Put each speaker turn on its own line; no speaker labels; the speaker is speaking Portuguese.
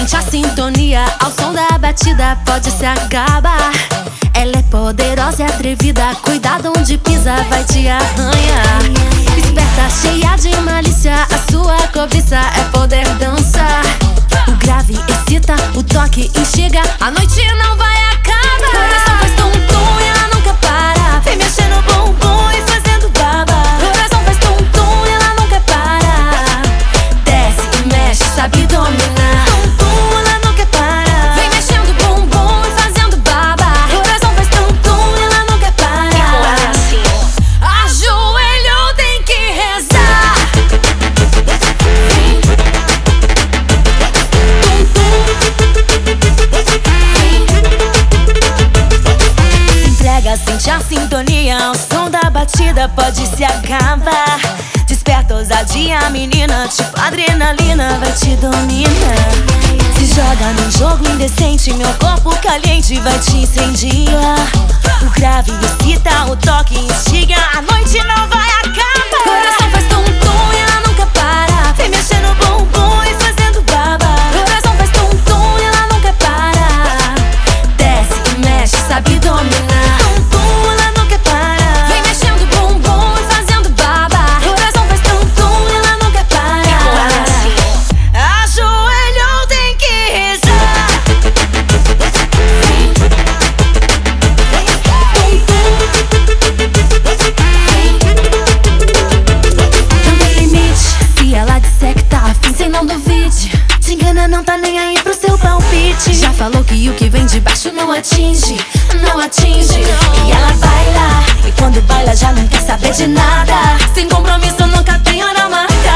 Sente a sintonia ao som da batida, pode se acabar. Ela é poderosa e atrevida, cuidado onde pisa, vai te arranhar. Esperta, cheia de malícia, a sua cobiça é poder dançar. O grave excita, o toque instiga, a noite não vai acabar. Coração faz tum-tum e ela nunca para, vem mexendo o bumbum e fazendo baba. Coração faz tum-tum e ela nunca para, desce e mexe, sabe dominar. Tum-tum, ela nunca para, vem mexendo o bumbum e fazendo baba. Coração faz tum-tum e ela nunca para. Ajoelhou, tem que rezar. Sente a sintonia, o som da batida pode se acabar. Desperta ousadia, menina, tipo adrenalina, vai te dominar. Se joga num jogo indecente, meu corpo caliente vai te incendiar. O grave excita, o toque instiga, a noite não vai acabar. Coração faz tum-tum e ela nunca para, vem mexendo o bumbum e fazendo baba. Coração faz tum-tum e ela nunca para, desce e mexe, sabe dominar. Não duvide, te engana, não tá nem aí pro seu palpite. Já falou que o que vem de baixo não atinge, não atinge. E ela baila, e quando baila já não quer saber de nada. Sem compromisso nunca tem hora marcada.